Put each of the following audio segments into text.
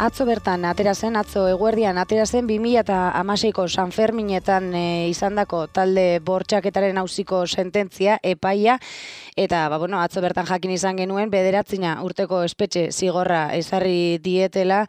atzo bertan atera zen, atzo eguerdian atera zen 2016ko San Ferminetan izandako talde bortxaketaren auziko sententzia, epaia, eta atzo bertan jakin izan genuen 9 urteko espetxe zigorra ezarri dietela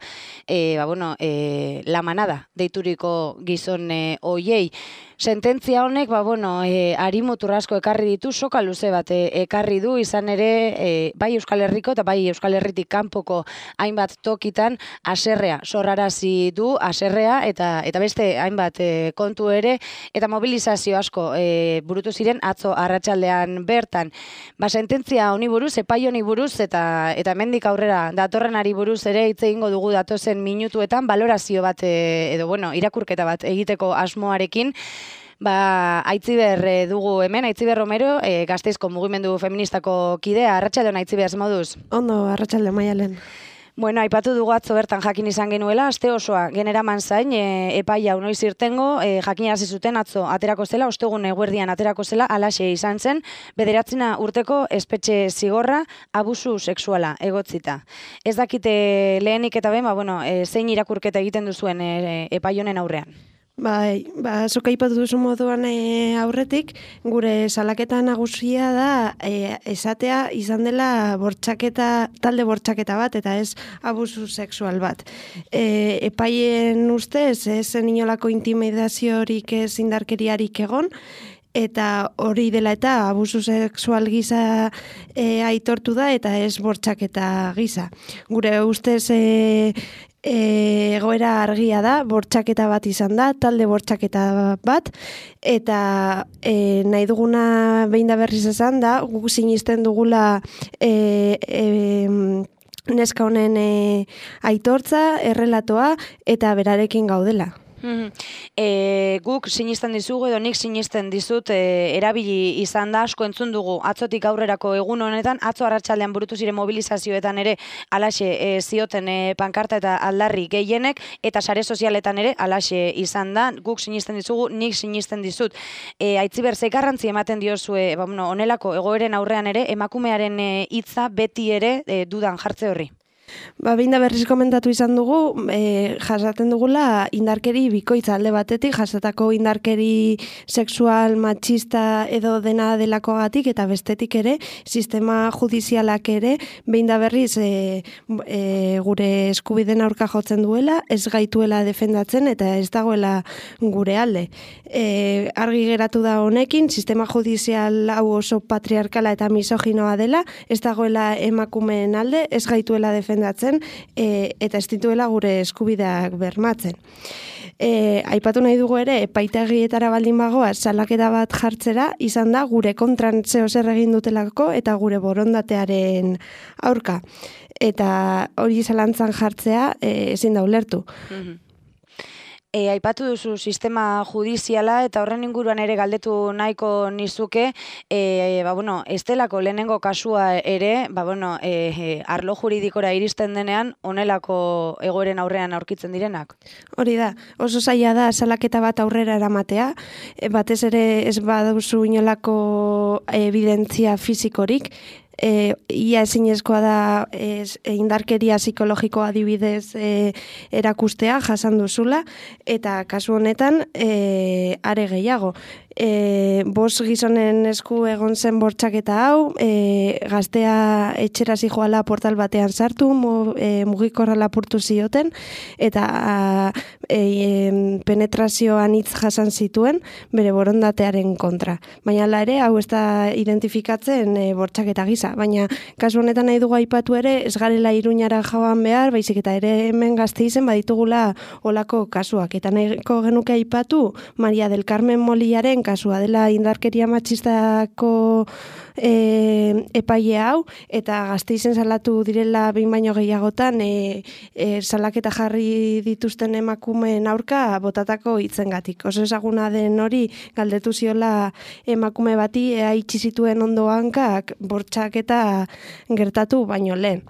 La Manada deituriko gizon hoiei. Sententzia honek, hari mutur asko ekarri ditu, soka luze bat ekarri du, izan ere, bai Euskal Herriko eta bai Euskal Herritik kanpoko hainbat tokitan haserrea sorrarazi du, haserrea eta beste hainbat kontu ere, eta mobilizazio asko burutu ziren atzo arratsaldean bertan. Sententzia honi buruz, epai honi buruz eta hemendik aurrera datorrenari buruz ere hitz egingo dugu datozen minutuetan, balorazio bat irakurketa bat egiteko asmoarekin. Aitziber dugu hemen, Aitziber Romero, Gasteizko mugimendu feministako kidea. Arratsaldeon, Aitziber, moduz? Ondo, arratsalde Maialen. Aipatu dugu atzo bertan jakin izan genuela, aste osoa generaman zain, epaia noiz irtengo, jakinarazi zuten atzo aterako zela, ostegun eguerdian aterako zela, alaxe izan zen, 9 urteko espetxe zigorra, abusu sexuala egotzita. Ez dakite lehenik eta ben, zein irakurketa egiten duzuen epai honen aurrean? Zuk aipatu duzu moduan aurretik, gure salaketa nagusia da esatea izan dela talde bortxaketa bat, eta ez abusu sexual bat. Epaien ustez, ez inolako intimidaziorik ez indarkeriarik egon, eta hori dela eta abusu sexual gisa aitortu da, eta ez bortxaketa gisa. Gure ustez egoera argia da, bortxaketa bat izan da, talde bortxaketa bat, eta nahi duguna behin da berriz esan da, guk sinisten dugula neska honen aitortza, errelatoa, eta berarekin gaudela. Guk sinisten dizugu edo nik sinisten dizut erabili izan da, asko entzun dugu atzotik aurrerako egun honetan, atzo arratsaldean burutu ziren mobilizazioetan ere alaxe zioten pankarta eta aldarri gehienek, eta sare sozialetan ere alaxe izan da, guk sinisten dizugu, nik sinisten dizut. Aitziber, ze garrantzi ematen diozue honelako egoeren aurrean ere, emakumearen hitza beti ere dudan jartze horri? Behin da berriz komentatu izan dugu, jasaten dugula indarkeri bikoitza alde batetik, jasatako indarkeri sexual, matxista edo dena delakoagatik, eta bestetik ere, sistema judizialak ere, behin da berriz gure eskubideen aurka jotzen duela, ez gaituela defendatzen eta ez dagoela gure alde. Argi geratu da honekin, sistema judizial hau oso patriarkala eta misoginoa dela, ez dagoela emakumeen alde, ez gaituela defendatzen, eta ez dituela gure eskubideak bermatzen. Aipatu nahi dugu ere, epaitegietara baldin bagoa salaketa bat jartzera, izan da gure kontran zeo zer egin dutelako eta gure borondatearen aurka. Eta hori zalantzan jartzea ezin da ulertu. Aipatu duzu sistema judiziala eta horren inguruan ere galdetu nahiko nizuke, ez delako lehenengo kasua ere, arlo juridikora iristen denean, honelako egoeren aurrean aurkitzen direnak? Hori da, oso zaila da salaketa bat aurrera eramatea, batez ere ez baduzu inolako evidentzia fisikorik, ia ezinezkoa da indarkeria psikologikoa adibidez erakustea jasan duzula, eta kasu honetan are gehiago. 5 gizonen esku egon zen bortxaketa hau, gaztea etxera zijoala portal batean sartu, mugikorra lapurtu zioten, eta penetrazioan hitz jasan zituen bere borondatearen kontra. Baina hala ere, hau ez da identifikatzen bortxaketa gisa. Baina kasu honetan nahi dugu aipatu ere, ez garela Iruñara joan behar, baizik eta ere hemen Gasteizen baditugula olako kasuak. Eta nahiko genuke aipatu Maria del Carmen Molillaren kasua dela indarkeria matxistako epaile hau, eta Gasteizen salatu direla behin baino gehiagotan salaketa jarri dituzten emakumeen aurka botatako hitzengatik. Oso ezaguna den hori galdetu ziola emakume bati ea itxi zituen ondo hankak bortxaketa gertatu baino lehen.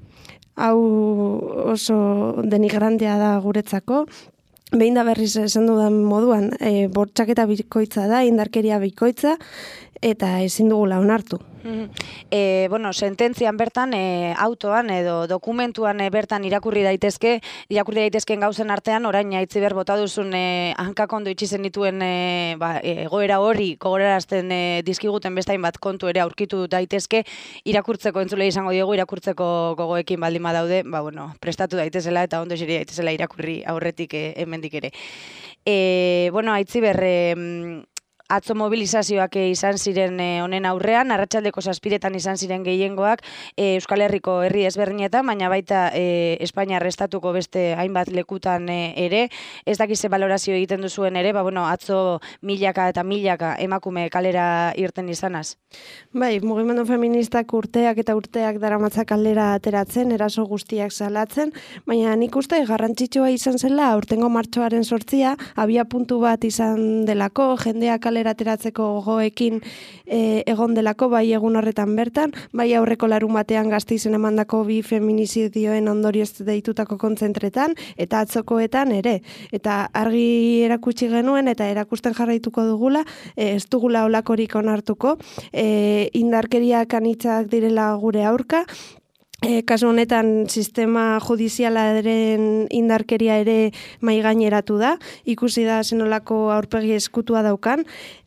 Hau oso denigrantea da guretzako. Behin da berriz esan dudan moduan, bortxaketa bikoitza da, indarkeria bikoitza, eta ezin dugula onartu. Bueno, sententzian bertan, autoan edo dokumentuan bertan irakurri daitezkeen gauzen artean, orain Aitziber bota duzun hankakondo itxizen dituen egoera hori gogorarazten dizkiguten bestain bat kontu ere aurkitu daitezke, irakurtzeko entzule izango diogu, irakurtzeko gogoekin baldin badaude, bueno, prestatu daitezela eta ondo eseri daitezela irakurri aurretik hemendik ere. Bueno, Aitziber, atzo mobilizazioak izan ziren honen aurrean, arratsaldeko 7etan izan ziren gehiengoak Euskal Herriko herri ezberdinetan, baina baita Espainiar estatuko beste hainbat lekutan ere. Ez dakize balorazio egiten duzuen ere, bueno, atzo milaka eta milaka emakume kalera irten izanaz. Bai, mugimendu feministak urteak eta urteak daramatza kalera ateratzen, eraso guztiak salatzen, baina nik uste garrantzitsua izan zela aurtengo martxoaren 8 abia puntu bat izan delako, jendea kalera ateratzeko gogoekin egon delako, bai egun horretan bertan, bai aurreko larun batean Gasteizen emandako 2 feminizidioen ondorioz deitutako kontzentretan, eta atzokoetan ere. Eta argi erakutsi genuen, eta erakusten jarraituko dugula, ez dugula olakorik onartuko, indarkeriak anitzak direla gure aurka, kasu honetan sistema judizialaren indarkeria ere maigaineratu da, ikusi da zenolako aurpegi eskutua daukan,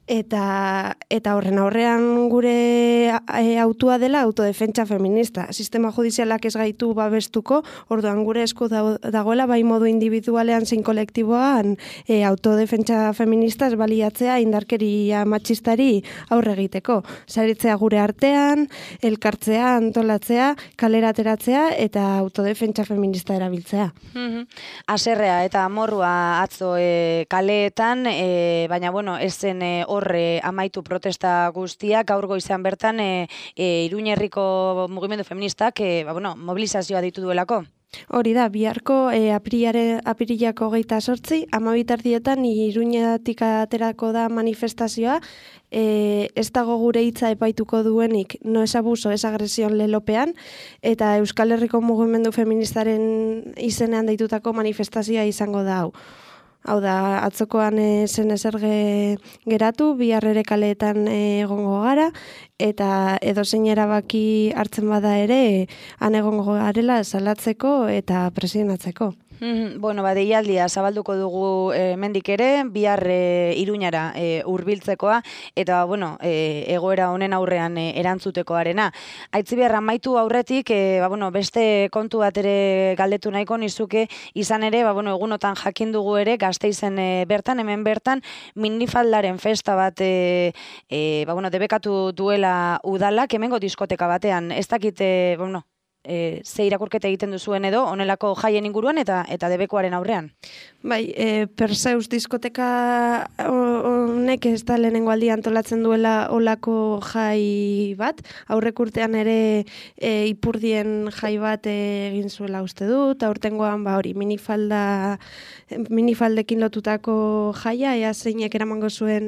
eta horren aurrean gure autua dela autodefentsa feminista. Sistema judizialak ez gaitu babestuko, orduan gure esku dagoela bai modu individualean zein kolektiboan autodefentsa feminista ez baliatzea indarkeria matxistari aurre egiteko. Saritzea gure artean, elkartzea, antolatzea, kalera ateratzea eta autodefentsa feminista erabiltzea. Haserrea eta amorrua atzo kaleetan, baina bueno, ez zen horre amaitu protesta guztiak, gaur goizean bertan Iruña herriko mugimendu feministak mobilizazioa ditu duelako. Hori da, biharko apirilako 28, 12 Iruñatik aterako da manifestazioa, ez dago gure hitza epaituko duenik, no es abuso, es agresión lelopean, eta Euskal Herriko mugimendu feministaren izenean deitutako manifestazioa izango da hau. Hau da, atzokoan zen ezerge geratu, bihar ere kaleetan egongo gara, eta edozein erabaki hartzen bada ere, han egongo garela salatzeko eta presionatzeko. Bueno, deialdia zabalduko dugu mendik ere, bihar Iruñara hurbiltzekoa eta bueno, egoera honen aurrean erantzutekoarena. Aitziber, amaitu aurretik, beste kontu bat ere galdetu nahiko nizuke, izan ere, egunotan jakin dugu ere, Gasteizen hemen bertan, minifaldaren festa bat debekatu duela udalak, hemengo diskoteka batean, ez dakit, ze irakurketa egiten duzuen edo, honelako jaien inguruan eta debekoaren aurrean. Bai, Perseus diskoteka honek ez da lehenengo aldia antolatzen duela olako jai bat, aurrek urtean ere ipurdien jai bat egin zuela uste dut, aurtengoan hori minifaldekin lotutako jaia, ea zeinek eramango zuen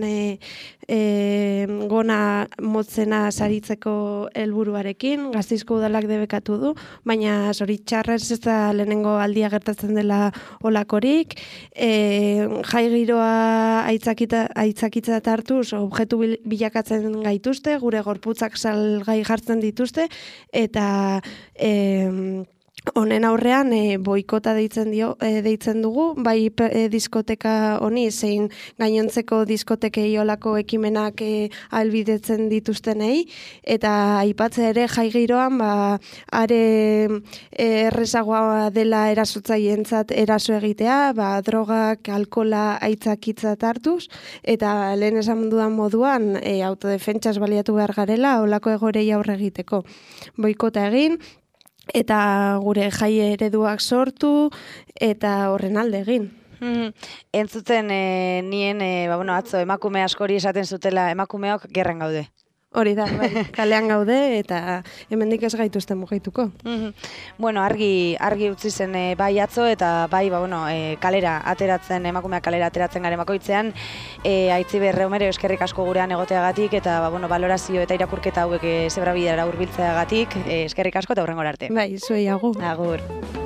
gona motzena saritzeko helburuarekin, Gasteizko udalak debekatu du, baina zoritxarrez ez da lehenengo aldia gertatzen dela olakorik, jai giroa aitzakitza hartuz objektu bilakatzen gaituzte, gure gorputzak salgai jartzen dituzte, eta honen aurrean boikota deitzen dugu, bai diskoteka honi, zein gainontzeko diskotekei olako ekimenak ahalbidetzen dituztenei, eta aipatzea ere jai giroan, are errezagoa dela erasotzaientzat eraso egitea, drogak, alkola aitzakitzat hartuz, eta lehen esan dudan moduan autodefentsaz baliatu behar garela olako egorei aurre egiteko. Boikota egin, eta gure jai ereduak sortu, eta horren alde egin. Entzuten nien, atzo emakume askori esaten zutela, emakumeok gerran gaude. Hori da, kalean gaude eta hemendik ez gaituzten mugaituko. Bueno, argi utzi zen bai atzo eta bai kalera ateratzen, emakumeak kalera ateratzen garen bakoitzean, Aitziber Romero eskerrik asko gurean egoteagatik eta balorazio eta irakurketa hauek zebrabidera hurbiltzeagatik, eskerrik asko eta hurrengora arte. Bai, zuei agur. Agur.